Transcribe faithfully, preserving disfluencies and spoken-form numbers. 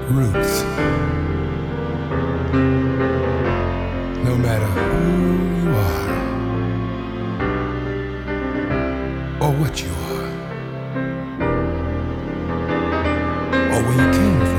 Roots. No matter who you are or what you are or where you came from.